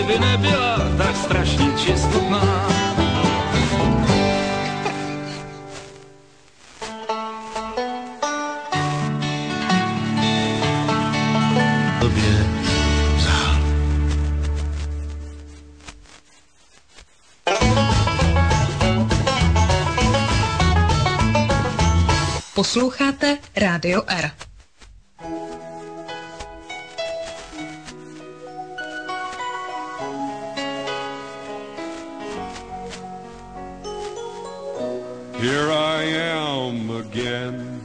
kdyby nebyla tak strašně čistotná. Posloucháte Rádio R. Here I am again.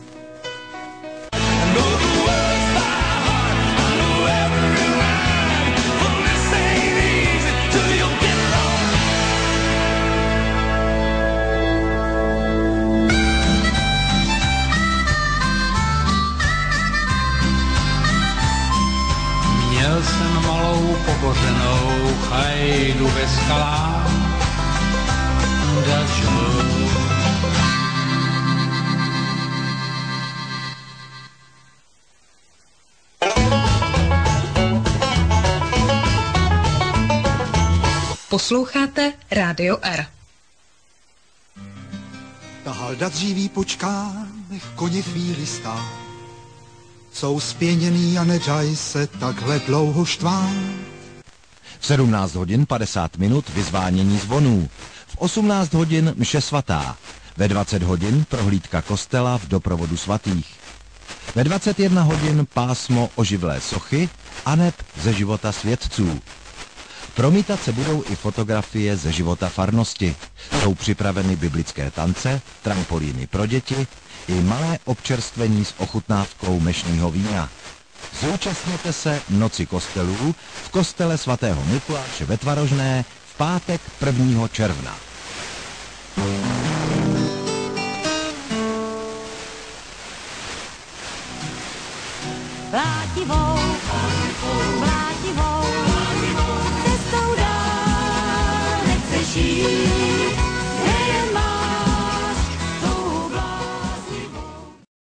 Měl jsem malou pobořenou chajdu ve skalách. Posloucháte Rádio R. Ta halda dříví počká, nech koně chvíli stát. Jsou spěněný a nedaj se takhle dlouho štvát. V 17 hodin 50 minut vyzvánění zvonů. V 18 hodin mše svatá. Ve 20 hodin prohlídka kostela v doprovodu svatých. Ve 21 hodin pásmo oživlé sochy aneb ze života svědců. Promítat se budou i fotografie ze života farnosti. Jsou připraveny biblické tance, trampolíny pro děti i malé občerstvení s ochutnávkou mešního vína. Zúčastněte se Noci kostelů v kostele svatého Mikuláše ve Tvarožné v pátek 1. června. Vlátivou, cestou dál nechceš jít.